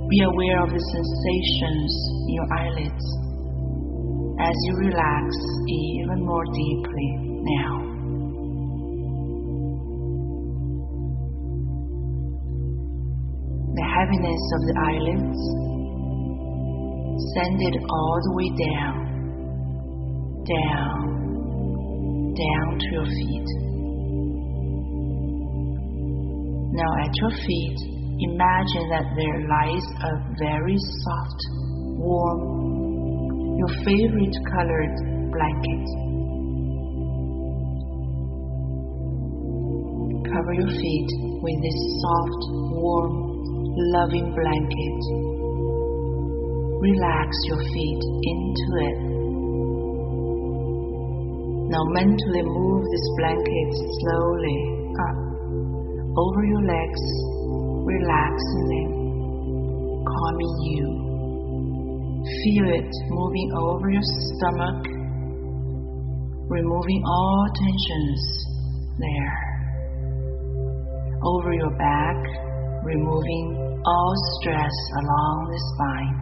Be aware of the sensations in your eyelids as you relax even more deeply now. The heaviness of the eyelids, send it all the way down, down to your feet. Now at your feet, imagine that there lies a very soft, warm, your favorite colored blanket. Cover your feet with this soft, warm, loving blanket. Relax your feet into it. Now mentally move this blanket slowly up over your legs, relaxing them, calming you. Feel it moving over your stomach, removing all tensions there. Over your back, removing all stress along the spine.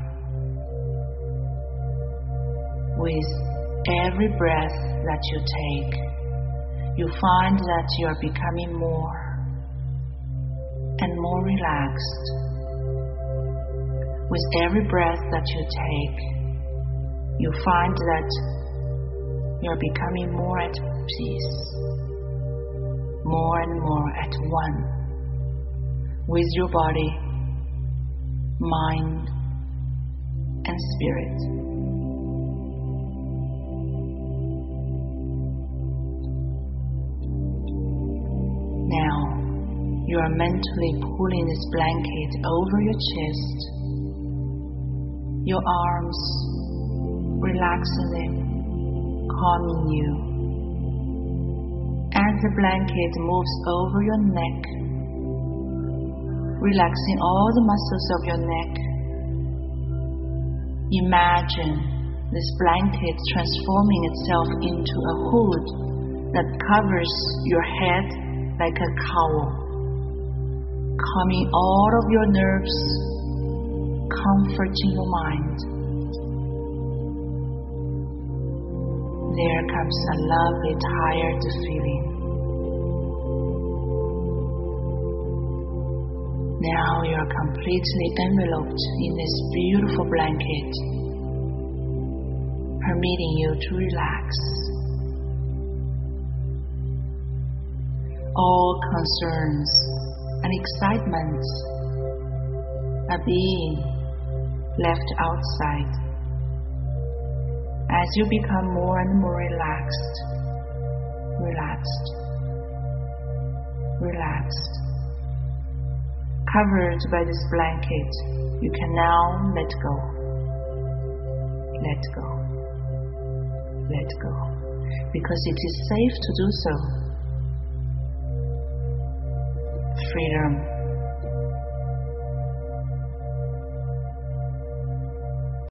With every breath that you take, you find that you are becoming more and more relaxed. With every breath that you take, you find that you are becoming more at peace, more and more at one with your body, mind, and spirit. Now, you are mentally pulling this blanket over your chest, your arms, relaxing them, calming you. As the blanket moves over your neck, relaxing all the muscles of your neck, imagine this blanket transforming itself into a hood that covers your head like a cowl, calming all of your nerves, comforting your mind. There comes a lovely tired feeling. Now you are completely enveloped in this beautiful blanket, permitting you to relax. All concerns and excitements are being left outside. As you become more and more relaxed, covered by this blanket, you can now let go, because it is safe to do so. Freedom